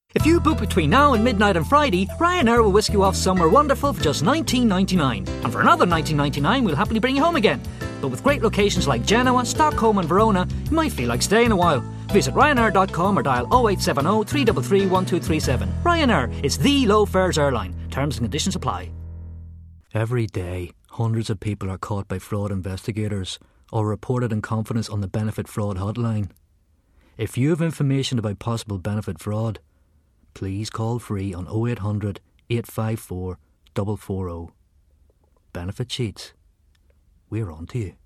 If you book between now and midnight on Friday, Ryanair will whisk you off somewhere wonderful for just $19.99. And for another $19.99, we'll happily bring you home again. But with great locations like Genoa, Stockholm and Verona, you might feel like staying a while. Visit Ryanair.com or dial 0870 333 1237. Ryanair is the low fares airline. Terms and conditions apply. Every day, hundreds of people are caught by fraud investigators or reported in confidence on the Benefit Fraud Hotline. If you have information about possible benefit fraud, please call free on 0800 854 440. Benefit Sheets. We're on to you.